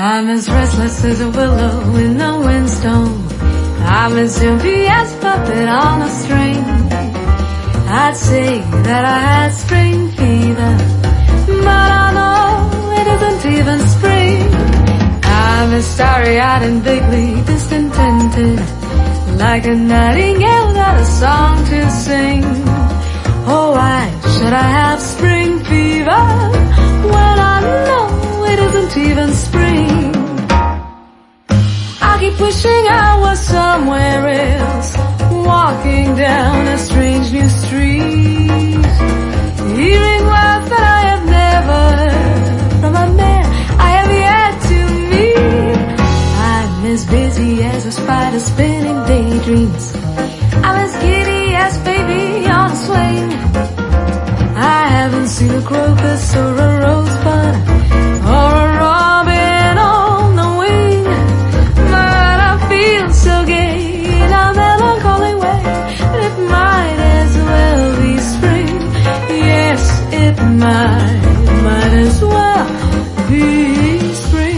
I'm as restless as a willow in a windstorm. I'm as empty as a puppet on a string. I'd say that I had spring fever, but I know it isn't even spring. I'm as starry-eyed and vaguely discontented, like a nightingale without a song to sing. Oh, why should I have spring fever when I know it isn't even spring? I keep wishing I was somewhere else, walking down a strange new street, hearing words that I have never heard from a man I have yet to meet. I'm as busy as a spider spinning daydreams. I'm as giddy as baby on a swing. I haven't seen a crocus or a rosebud or a robin on the wing, but I feel so gay in a melancholy way. It might as well be spring. Yes, it might as well be spring.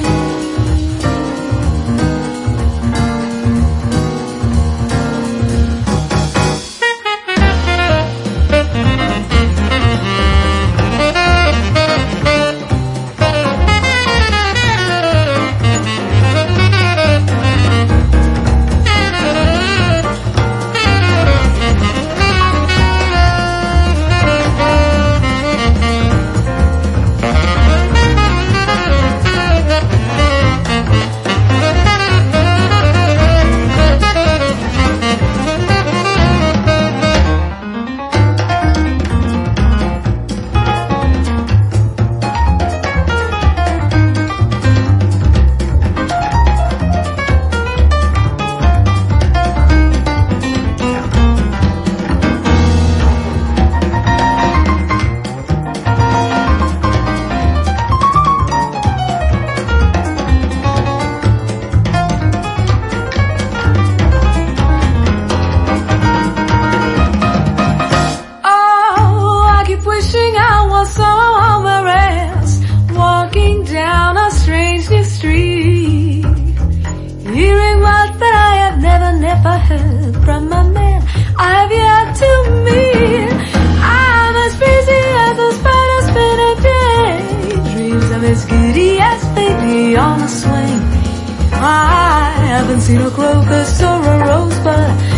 Heard from a man I have yet to meet. I'm as busy as a spider spinning daydreams. I'm as giddy as baby on a swing. I haven't seen a crocus or a rosebud